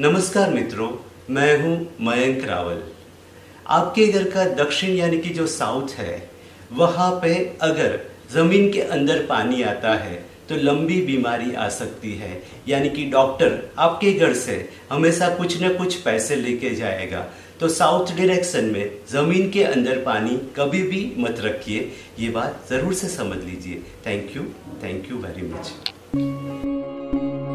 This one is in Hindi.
नमस्कार मित्रों, मैं हूं मयंक रावल। आपके घर का दक्षिण यानी कि जो साउथ है, वहाँ पे अगर ज़मीन के अंदर पानी आता है तो लंबी बीमारी आ सकती है। यानी कि डॉक्टर आपके घर से हमेशा कुछ न कुछ पैसे लेके जाएगा। तो साउथ डायरेक्शन में ज़मीन के अंदर पानी कभी भी मत रखिए, ये बात ज़रूर से समझ लीजिए। Thank you very much.